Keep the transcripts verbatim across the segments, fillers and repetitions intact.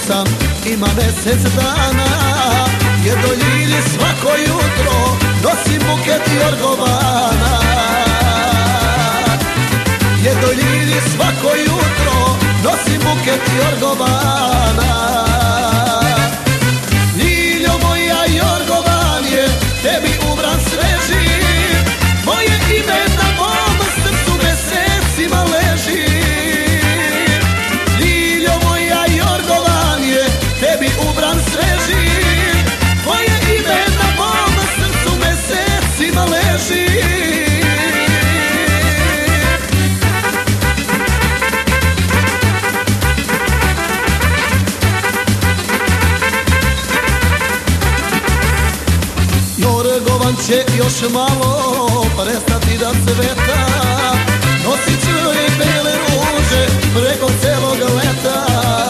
sam, ima mesec dana. Jednoj Ljilji svako jutro nosim buket jorgovana. Jednoj Ljilji svako jutro nosim buket jorgovana. Ljiljo moja jorgovan je, tebi ubran sveži, tvoje ime na mom srcu mesecima leži. Ljiljo moja jorgovan je, tebi ubran sveži, tvoje ime na mom srcu mesecima leži. Jorgovan će još malo prestati da cveta, nosit ću joj bele ruže preko celog leta.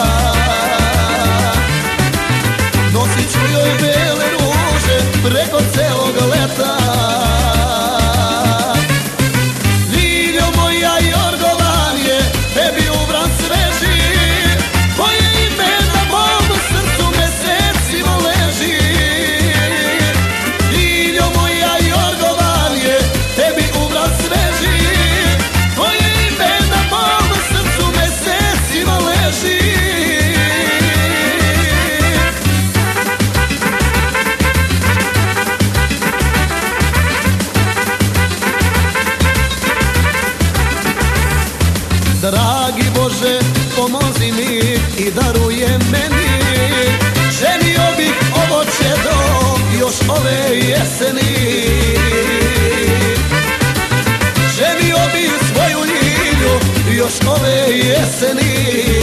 Nosit ću joj bele ruže preko celog leta. Ljiljo moja jorgovan je, tebi ubran sveži, tvoje ime na mom srcu mesecima leži. Dragi Bože, pomozi mi i daruje meni, ženio bih ovo čedo još ove jeseni. Ženio bih svoju Ljilju još ove jeseni.